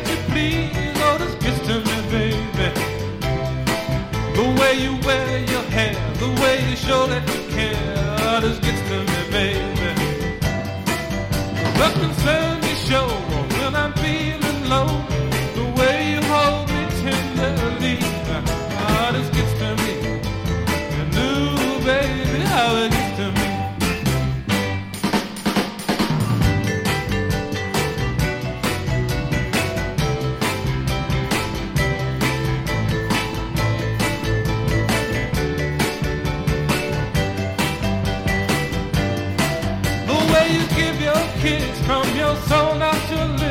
you please, oh, this gets to me, baby. The way you wear your hair, the way you show that you care, oh, this gets to me, baby. The concern you show when I'm feeling low, the way you hold me tenderly, oh, this gets to me. And ooh, baby, how it gets to me. You give your kiss from your soul, not your lips.